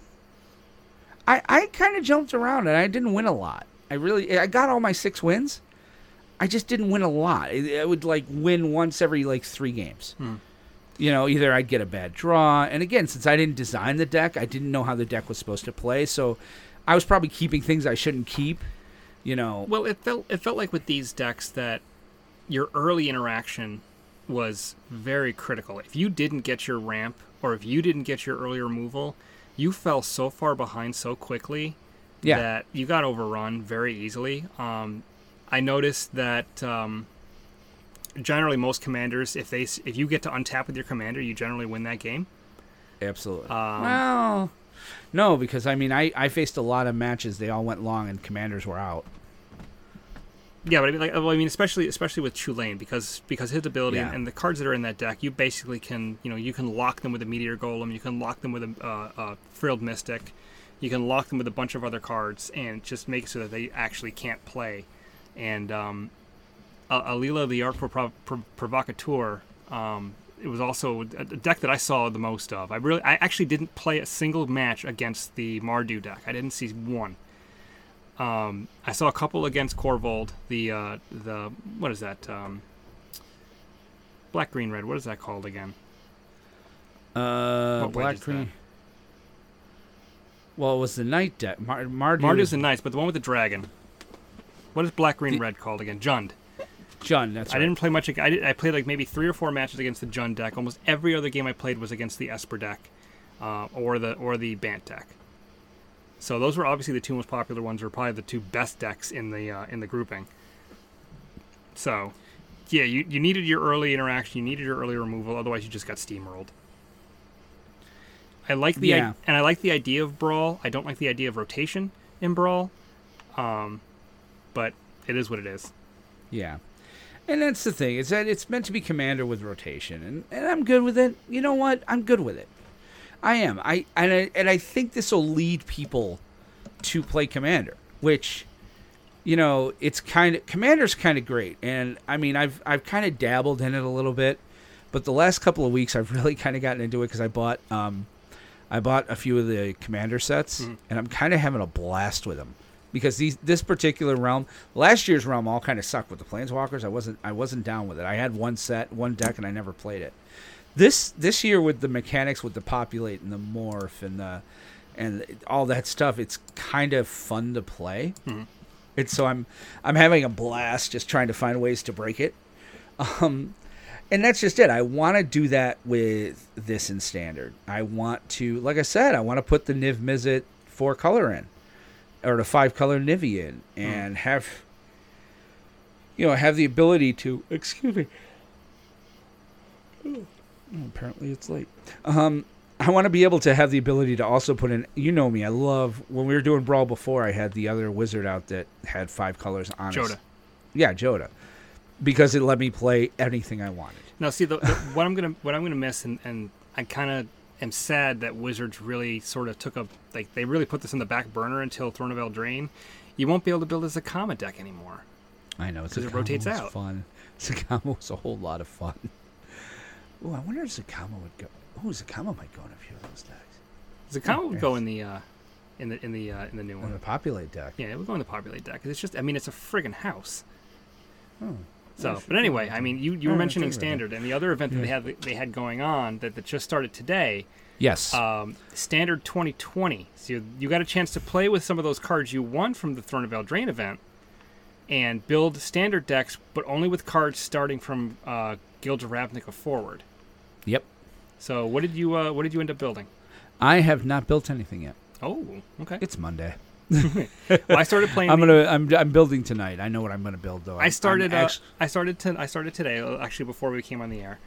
I kind of jumped around and I didn't win a lot. I got all my 6 wins. I just didn't win a lot. I would win once every 3 games. Either I'd get a bad draw, and again, since I didn't design the deck, I didn't know how the deck was supposed to play, so I was probably keeping things I shouldn't keep. Well, it felt like with these decks that your early interaction was very critical. If you didn't get your ramp, or if you didn't get your early removal, you fell so far behind so quickly that you got overrun very easily. I noticed that generally most commanders, if you get to untap with your commander, you generally win that game. Absolutely. Well, no, because I faced a lot of matches. They all went long, and commanders were out. Yeah, but especially with Chillane, because his ability and the cards that are in that deck, you basically can you can lock them with a Meteor Golem, you can lock them with a Frilled Mystic, you can lock them with a bunch of other cards, and just make it so that they actually can't play. And Alila the Arc Provocateur, it was also a deck that I saw the most of. I actually didn't play a single match against the Mardu deck. I didn't see one. I saw a couple against Korvold. The what is that? Black, green, red. What is that called again? Black, green. Well, it was the night deck. Mardu's the knights, but the one with the dragon. What is black, green, red called again? Jund. Jund, that's right. I didn't play much. I played maybe 3 or 4 matches against the Jund deck. Almost every other game I played was against the Esper deck, or the Bant deck. So those were obviously the 2 most popular ones. Were probably the 2 best decks in the grouping. So, yeah, you needed your early interaction. You needed your early removal. Otherwise, you just got steamrolled. I like the idea of Brawl. I don't like the idea of rotation in Brawl. But it is what it is. Yeah. And that's the thing. Is that it's meant to be commander with rotation. And I'm good with it. You know what? I'm good with it. I am. I think this will lead people to play commander, which, it's commander's kind of great. And I've kind of dabbled in it a little bit, but the last couple of weeks I've really kind of gotten into it because I bought a few of the commander sets, and I'm kind of having a blast with them. Because this particular realm, last year's realm all kind of sucked with the Planeswalkers. I wasn't down with it. I had one set, one deck, and I never played it. This year with the mechanics, with the populate and the morph and all that stuff, it's kind of fun to play. So I'm having a blast just trying to find ways to break it. And that's just it. I want to do that with this in standard. I want to, like I said, I want to put the Niv Mizzet 4-color in, or the 5-color Nivy in, and have the ability to. Excuse me. Oh, apparently it's late. I want to be able to have the ability to also put in. You know me. I love when we were doing Brawl before. I had the other wizard out that had 5 colors on it. Joda. Yeah, Joda. Because it let me play anything I wanted. Now, see, what I'm gonna miss, and I kind of am sad that Wizards really sort of they really put this in the back burner until Throne of Eldraine. You won't be able to build a Zakama deck anymore. I know, because it rotates out. Fun. Zakama was a whole lot of fun. Oh, I wonder if Zakama would go. Oh, Zakama might go in a few of those decks. Zakama would go in the new In one. the populate deck. Yeah, it would go in the populate deck. 'Cause it's just, I mean, it's a friggin' house. Oh. So, but anyway, I mean, you were mentioning think about standard, and the other event that they had going on that just started today. Yes. Standard 2020. So you got a chance to play with some of those cards you won from the Throne of Eldraine event, and build standard decks, but only with cards starting from Guild of Ravnica forward. Yep. So what did you end up building? I have not built anything yet. Oh, okay. It's Monday. Well, I started playing. I'm building tonight. I know what I'm gonna build though. I started today. Actually, before we came on the air,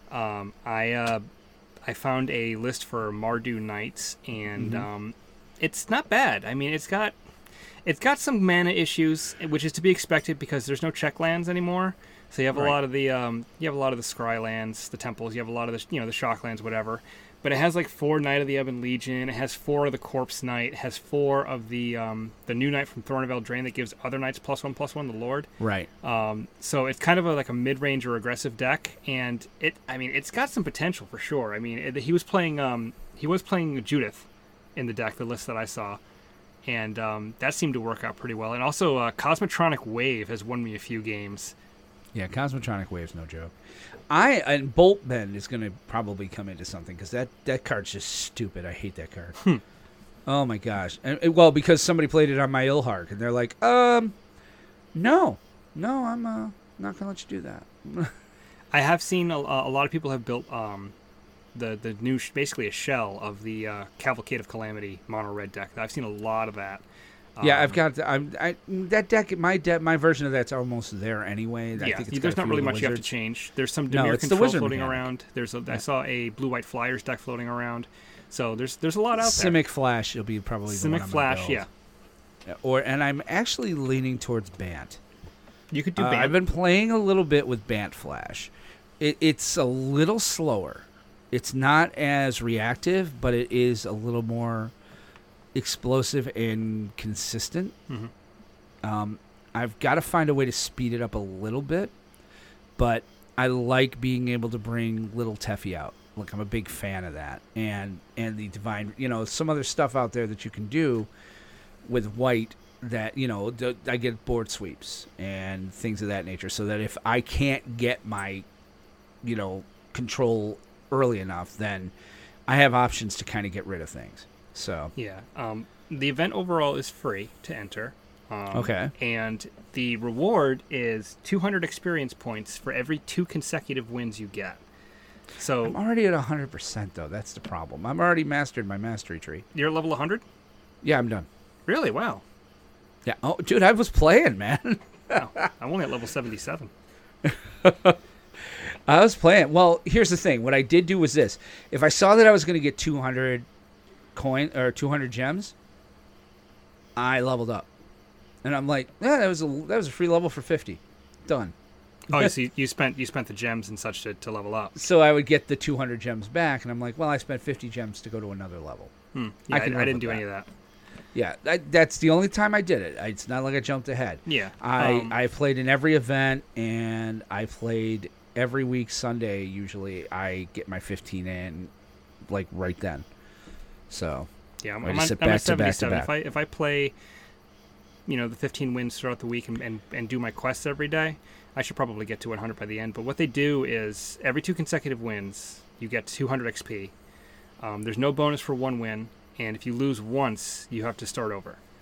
I found a list for Mardu Knights, and it's not bad. I mean, it's got some mana issues, which is to be expected because there's no check lands anymore. So you have a lot of the Scry lands, the temples. You have a lot of the the shock lands, whatever. But it has like 4 Knight of the Ebon Legion. It has 4 of the Corpse Knight. It has 4 of the new Knight from Throne of Eldraine that gives other Knights +1/+1, the Lord. Right. So it's kind of like a mid-range or aggressive deck, and it's got some potential for sure. I mean, he was playing Judith in the deck, the list that I saw, and that seemed to work out pretty well. And also, Cosmotronic Wave has won me a few games. Yeah, Cosmotronic Wave's no joke. And Boltman is going to probably come into something because that card's just stupid. I hate that card. Oh my gosh! Well, because somebody played it on my Ilhark, and they're like, no, I'm not going to let you do that. I have seen a lot of people have built the new, basically a shell of the Cavalcade of Calamity mono red deck. I've seen a lot of that. Yeah, I've got that deck. My version of that's almost there anyway. I think there's not really much you have to change. There's some Dimir control floating around. I saw a blue-white Flyers deck floating around. So there's a lot out there. Simic Flash will be probably the one I'm gonna build. yeah. And I'm actually leaning towards Bant. You could do Bant. I've been playing a little bit with Bant Flash. It's a little slower. It's not as reactive, but it is a little more explosive and consistent. I've got to find a way to speed it up a little bit, but I like being able to bring Little Teffy out. Look, I'm a big fan of that, and the Divine, some other stuff out there that you can do with white that I get board sweeps and things of that nature, so that if I can't get my control early enough, then I have options to kind of get rid of things. So yeah, the event overall is free to enter. Okay. And the reward is 200 experience points for every 2 consecutive wins you get. So I'm already at 100% though. That's the problem. I'm already mastered my mastery tree. You're at level 100? Yeah, I'm done. Really? Wow. Yeah. Oh, dude, I was playing, man. Wow. I'm only at level 77. I was playing. Well, here's the thing. What I did do was this: if I saw that I was going to get 200 coin or 200 gems, I leveled up, and I'm like, yeah, that was a free level for 50, done. Oh, so you spent the gems and such to level up. So I would get the 200 gems back, and I'm like, well, I spent 50 gems to go to another level. Yeah, I didn't do any of that. Yeah, that's the only time I did it. It's not like I jumped ahead. Yeah, I played in every event, and I played every week Sunday. Usually, I get my 15 in, like right then. So yeah, I'm at 77. If I play, the 15 wins throughout the week and do my quests every day, I should probably get to 100 by the end. But what they do is every 2 consecutive wins, you get 200 XP. There's no bonus for 1 win, and if you lose once, you have to start over.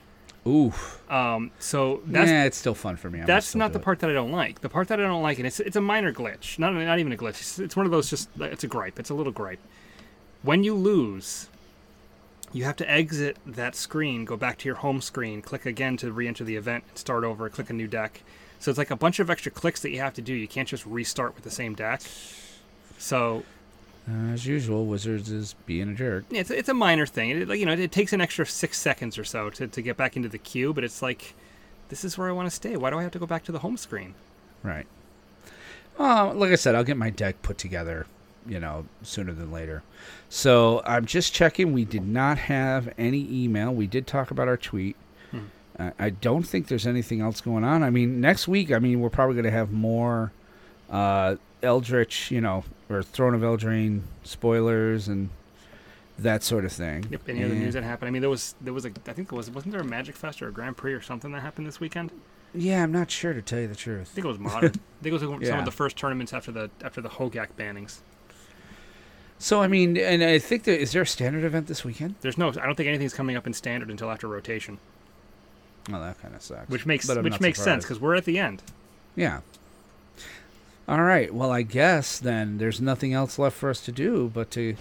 Oof. So that's it's still fun for me. that's not the part that I don't like. The part that I don't like, and it's a minor glitch, not even a glitch. It's one of those it's a gripe. It's a little gripe. When you lose, you have to exit that screen, go back to your home screen, click again to re-enter the event, and start over, click a new deck. So it's like a bunch of extra clicks that you have to do. You can't just restart with the same deck. So, as usual, Wizards is being a jerk. It's a minor thing. It takes an extra 6 seconds or so to get back into the queue, but it's like, this is where I want to stay. Why do I have to go back to the home screen? Right. Like I said, I'll get my deck put together, sooner than later. So I'm just checking. We did not have any email. We did talk about our tweet. I don't think there's anything else going on. I mean, next week, we're probably going to have more Eldritch, or Throne of Eldraine spoilers and that sort of thing. Yep. Any other news that happened? Wasn't there a Magic Fest or a Grand Prix or something that happened this weekend? Yeah, I'm not sure, to tell you the truth. I think it was Modern. I think it was some of the first tournaments after the Hogak bannings. So, and I think is there a Standard event this weekend? I don't think anything's coming up in Standard until after rotation. Well, that kind of sucks. Which makes sense, because we're at the end. Yeah. All right. Well, I guess then there's nothing else left for us to do but to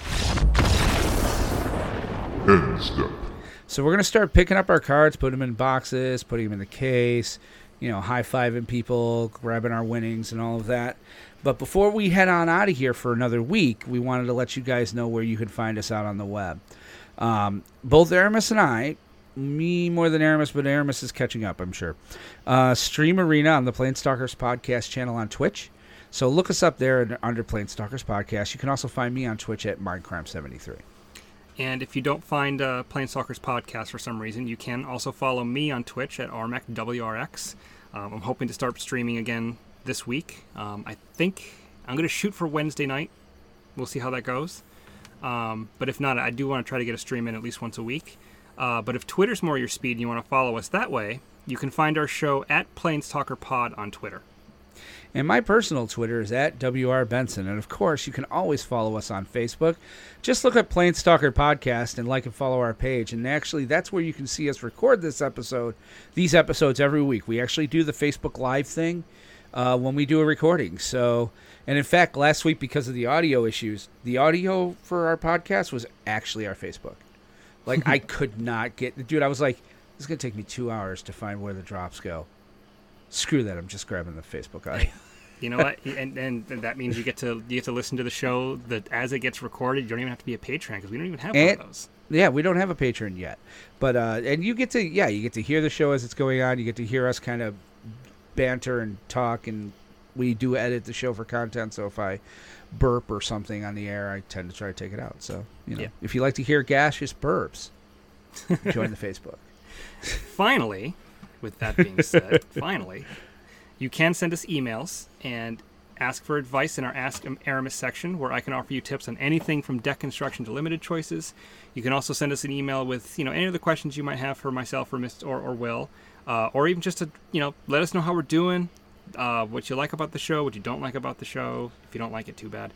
End step. So we're going to start picking up our cards, putting them in boxes, putting them in the case, high-fiving people, grabbing our winnings and all of that. But before we head on out of here for another week, we wanted to let you guys know where you can find us out on the web. Both Aramis and I, me more than Aramis, but Aramis is catching up, I'm sure, stream Arena on the Planestalkers Podcast channel on Twitch. So look us up there under Planestalkers Podcast. You can also find me on Twitch at Mindcrime73. And if you don't find Planestalkers Podcast for some reason, you can also follow me on Twitch at RMACWRX. I'm hoping to start streaming again this week. I think I'm going to shoot for Wednesday night. We'll see how that goes. But if not, I do want to try to get a stream in at least once a week. But if Twitter's more your speed and you want to follow us that way, you can find our show at PlanestalkerPod on Twitter. And my personal Twitter is at WR Benson. And, of course, you can always follow us on Facebook. Just look at Planestalker Podcast and like and follow our page. And actually, that's where you can see us record these episodes every week. We actually do the Facebook Live thing when we do a recording. So, and in fact, last week, because of the audio issues, the audio for our podcast was actually our Facebook. Like, I could not get... Dude, I was like, this is going to take me 2 hours to find where the drops go. Screw that! I'm just grabbing the Facebook audio. You know what? And that means you get to listen to the show that as it gets recorded. You don't even have to be a patron because we don't even have one of those. Yeah, we don't have a patron yet. But and you get to hear the show as it's going on. You get to hear us kind of banter and talk, and we do edit the show for content. So if I burp or something on the air, I tend to try to take it out. So if you like to hear gaseous burps, join the Facebook. Finally. With that being said, finally, you can send us emails and ask for advice in our Ask Aramis section, where I can offer you tips on anything from deck construction to limited choices. You can also send us an email with any of the questions you might have for myself or Will, or even just to let us know how we're doing, what you like about the show, what you don't like about the show. If you don't like it, too bad.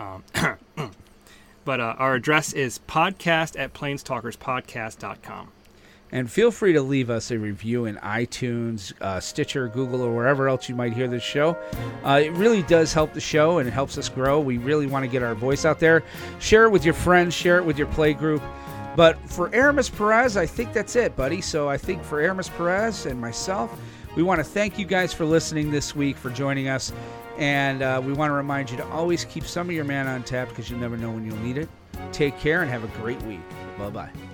But our address is podcast@planestalkerspodcast.com. And feel free to leave us a review in iTunes, Stitcher, Google, or wherever else you might hear this show. It really does help the show, and it helps us grow. We really want to get our voice out there. Share it with your friends. Share it with your play group. But for Aramis Perez, I think that's it, buddy. So I think for Aramis Perez and myself, we want to thank you guys for listening this week, for joining us. And we want to remind you to always keep some of your mana untapped because you never know when you'll need it. Take care and have a great week. Bye-bye.